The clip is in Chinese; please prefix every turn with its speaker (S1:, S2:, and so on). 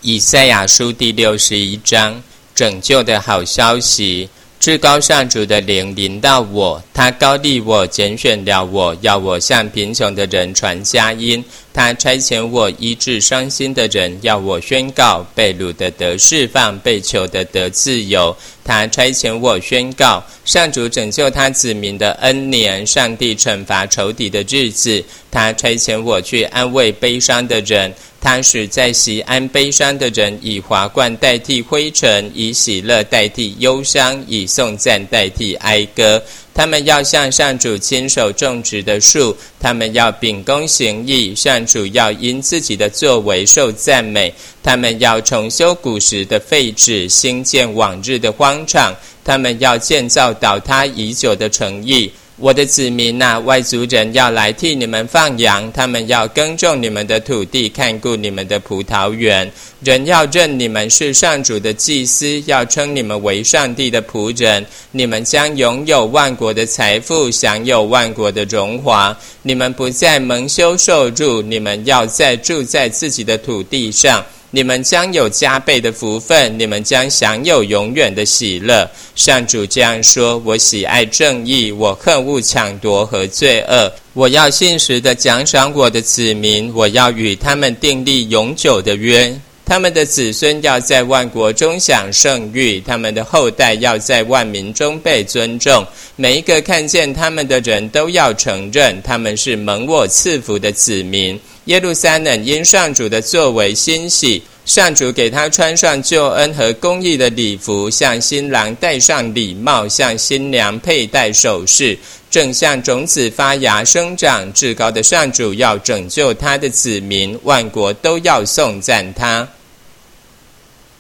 S1: 以赛亚书第61章，拯救的好消息。至高上主的灵临到我，他高立我，拣选了我，要我向贫穷的人传佳音。他差遣我医治伤心的人，要我宣告被掳的得释放，被囚的得自由。他差遣我宣告上主拯救他子民的恩年，上帝惩罚仇敌的日子。他差遣我去安慰悲伤的人，他使在锡安悲伤的人以华冠代替灰尘，以喜乐代替忧伤，以颂赞代替哀歌。他们要向上主亲手种植的树，他们要秉公行义，上主要因自己的作为受赞美。他们要重修古时的废址，兴建往日的荒场，他们要建造倒塌已久的城邑。我的子民啊，外族人要来替你们放羊，他们要耕种你们的土地，看顾你们的葡萄园。人要认你们是上主的祭司，要称你们为上帝的仆人。你们将拥有万国的财富，享有万国的荣华。你们不再蒙羞受辱，你们要再住在自己的土地上。你们将有加倍的福分，你们将享有永远的喜乐。上主这样说：我喜爱正义，我恨恶抢夺和罪恶。我要信实地奖赏我的子民，我要与他们订立永久的约。他们的子孙要在万国中享盛誉，他们的后代要在万民中被尊重。每一个看见他们的人都要承认，他们是蒙我赐福的子民。耶路撒冷因上主的作为欣喜，上主给他穿上救恩和公义的礼服，向新郎戴上礼帽，向新娘佩戴首饰，正像种子发芽生长。至高的上主要拯救他的子民，万国都要颂赞他。